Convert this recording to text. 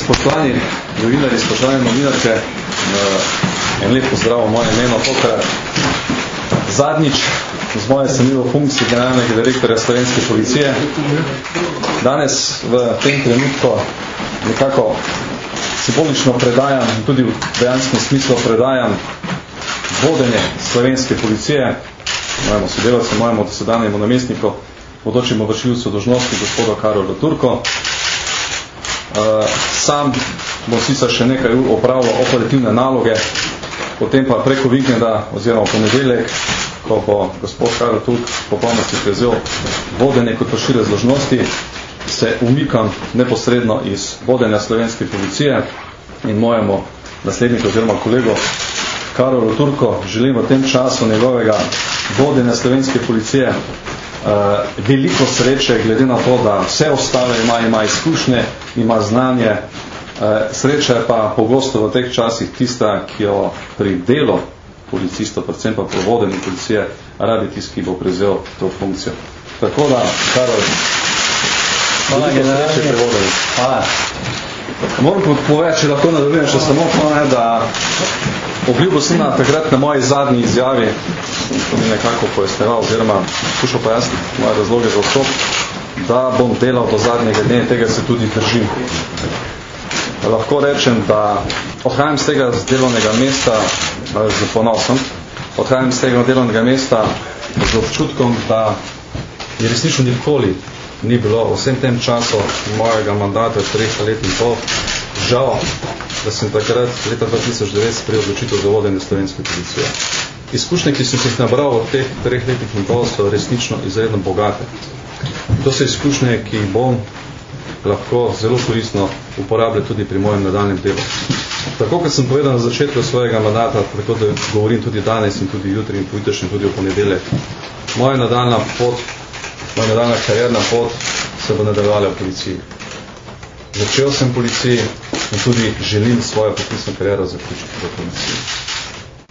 Spoštovani novinarji, spoštovane novinarke, en lep pozdrav v moje imeno tokrat. Zadnjič z moje samljivo funkcije generalnega direktorja Slovenske policije. Danes v tem trenutku nekako simbolično predajam, tudi v dejanskem smislu predajam vodenje Slovenske policije, mojemu sodelavcu, mojemu dosedanjemu namestniku, bodočemu vršilcu dolžnosti gospodu Karolu Turko. Sam bom sicer še nekaj ur opravljal operativne naloge, potem pa preko vikenda oziroma ponedeljek, ko bo gospod Karol Turk popolnosti prevzel vodenje kot vršilec dolžnosti, se umikam neposredno iz vodenja Slovenske policije in mojemu nasledniku oziroma kolegu Karolu Turko želim v tem času njegovega vodenja Slovenske policije veliko sreče, glede na to, da vse ostale ima izkušnje, ima znanje. Sreča je pa pogosto v teh časih tista, ki jo pri delu policistov, predvsem pa pri vodenju policije, rabi tisti, ki bo prevzel to funkcijo. Tako da, Karol, hvala, sreče pri vodenju. Hvala. Moram povedati, če lahko nadaljujem še samo to, da obljubil sem takrat na moji zadnji izjavi, to mi nekako pojasneval, oziroma skušal pojasniti moje razloge za vstop, da bom delal do zadnjega dne in tega se tudi držim. Lahko rečem, da odhajam z tega delovnega mesta z ponosom, odhajam z tega delovnega mesta z občutkom, da je resnično nikoli ni bilo v vsem tem času mojega mandata 3 let in pol žal, da sem takrat leta 2009 sprejel odločitev za vodenje Slovenske policije. Izkušnje, ki sem jih nabral v teh 3 letih in pol, so resnično izredno bogate. To so izkušnje, ki jih bom lahko zelo koristno uporabljal tudi pri mojem nadaljnem delu. Tako, kot sem povedal na začetku svojega mandata, tako da govorim tudi danes in tudi jutri in pojutrišnjem tudi v ponedeljek, moja nadaljna karierna pot se bo nadaljevala v policiji. Začel sem v policiji in tudi želim svojo poklicno kariero zaključiti v policiji.